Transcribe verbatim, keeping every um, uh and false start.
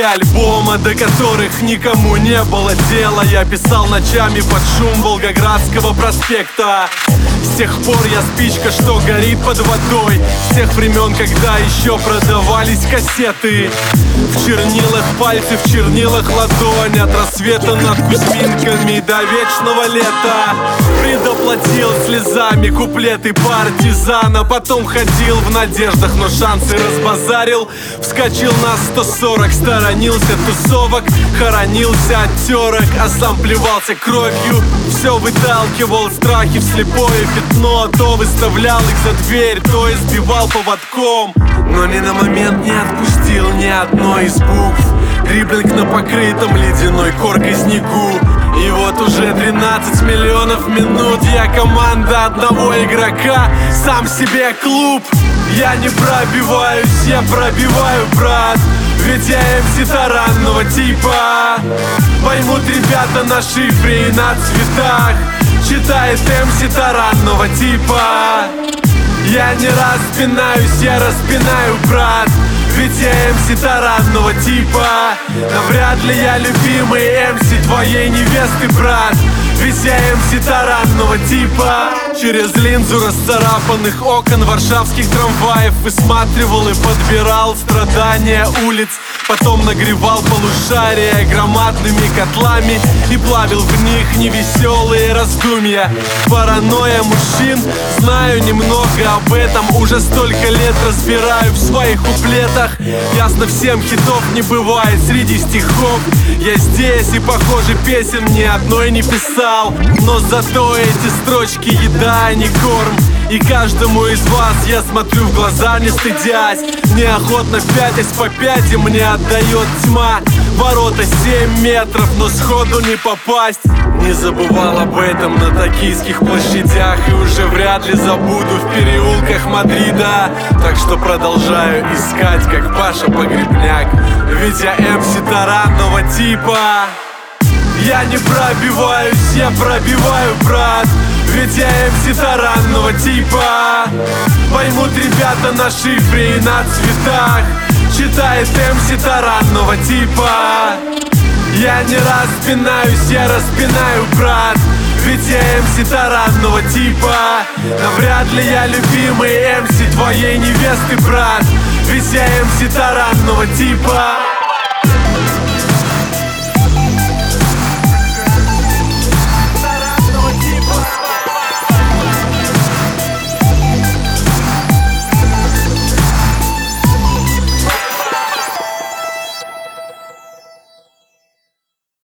альбома, до которых никому не было дела. Я писал ночами под шум Волгоградского проспекта. С тех пор я спичка, что горит под водой. С тех времен, когда еще продавались кассеты. В чернилах пальцы, в чернилах ладонь. От рассвета над Кузьминками до вечного лета. Предоплатил слезами куплеты партизана. Потом ходил в надеждах, но шансы разбазарил. Вскочил на сто сорок, сторонился тусовок. Хоронился от терок, а сам плевался кровью. Все выталкивал страхи в слепое пятно. То выставлял их за дверь, то избивал поводком. Но ни на момент не отпустил ни одной из букв. Дриблинг на покрытом ледяной коркой снегу. И вот уже тринадцать миллионов минут я команда одного игрока, сам себе клуб. Я не пробиваюсь, я пробиваю, брат. Ведь я эм си таранного типа. Поймут ребята на шифре и на цветах. Читает эм си таранного типа. Я не распинаюсь, я распинаю, брат. Ведь я эм си таранного типа. Но вряд ли я любимый эм си твоей невесты, брат. Ведь я эм си таранного типа. Через линзу расцарапанных окон варшавских трамваев высматривал и подбирал страдания улиц. Потом нагревал полушария громадными котлами и плавил в них невеселые раздумья. Паранойя мужчин, знаю немного об этом. Уже столько лет разбираю в своих куплетах. Ясно всем, хитов не бывает среди стихов. Я здесь и, похоже, песен ни одной не писал. Но зато эти строчки еда, а не корм. И каждому из вас я смотрю в глаза, не стыдясь. Неохотно пятясь по пяти мне отдает тьма. Ворота семь метров, но сходу не попасть. Не забывал об этом на токийских площадях. И уже вряд ли забуду в переулках Мадрида. Так что продолжаю искать, как Паша Погребняк. Ведь я эм си таранного типа. Я не пробиваюсь, я пробиваю, брат. Ведь я эм си таранного типа. Поймут ребята на шифре и на цветах. Читает эм си таранного типа. Я не распинаюсь, я распинаю, брат. Ведь я эм си таранного типа. Но вряд ли я любимый эм си твоей невесты, брат. Ведь я эм си таранного типа.